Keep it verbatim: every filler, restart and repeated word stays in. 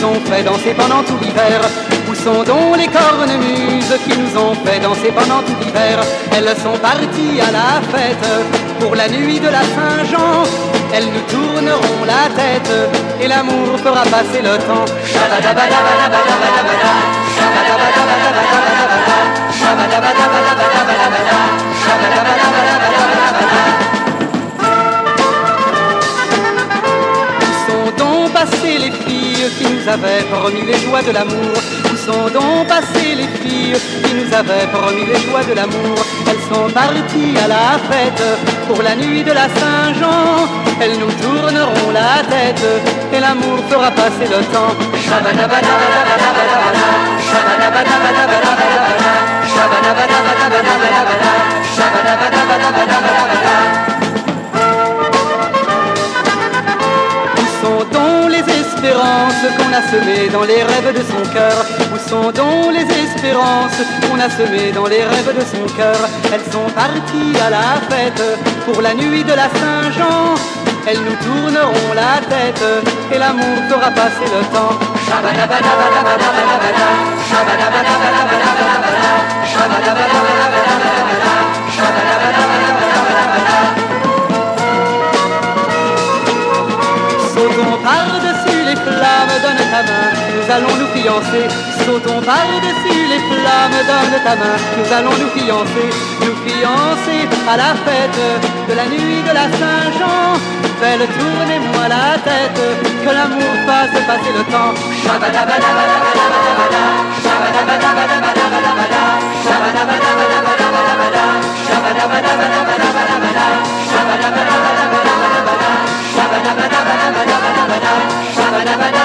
ont fait danser pendant tout l'hiver? Où sont donc les cornemuses qui nous ont fait danser pendant tout l'hiver? Elles sont parties à la fête pour la nuit de la Saint-Jean. Elles nous tourneront la tête et l'amour fera passer le temps. Shabadabadabadabadabada, shabadabadabadabadabada, shabadabadabadabadabada, shabadabadabadabadabada. Où sont donc passées les filles qui nous avaient promis les joies de l'amour? Où sont donc passées les filles qui nous avaient promis les joies de l'amour? Elles sont parties à la fête pour la nuit de la Saint-Jean. Elles nous tourneront la tête et l'amour fera passer le temps. Shabadabadabadabadabada, shabadabadabadabadabada, shabadabadabadabadabada, shabadabadabadabadabada. Où sont donc les espérances qu'on a semées dans les rêves de son cœur? Où sont donc les espérances qu'on a semées dans les rêves de son cœur? Elles sont parties à la fête pour la nuit de la Saint-Jean. Elles nous tourneront la tête et l'amour fera passer le temps. Shabadabadabadabadabada, shabadabadabadabadabada, shabadabadabadabadabada, shabadabadabadabadabada. Sautons par-dessus les flammes, donne ta main, nous allons nous fiancer. Sautons par-dessus les flammes, donne ta main, nous allons nous fiancer. Nous fiancer à la fête de la nuit de la Saint-Jean. Belle, tournez-moi la tête, que l'amour fasse passer le temps. Shabadabadabadabadabada, shabadabadabadabadabada, shabadabadabadabadabada, shabadabadabadabadabada, shabadabadabadabadabada, shabadabadabadabadabada, shabadabadabadabadabada, shabadabadabadabadabada.